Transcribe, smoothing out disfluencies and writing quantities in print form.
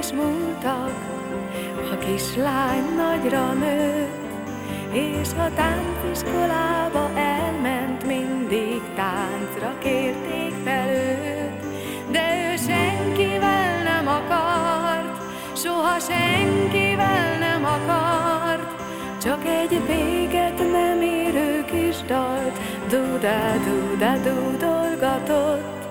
és múltak, a kislány nagyra nőtt, és a tánciskolába elment, mindig táncra kérték fel őt. De ő senkivel nem akart, soha senkivel nem akart, csak egy véget nem érő kis dalt, dúdá-dúdá dúdolgatott.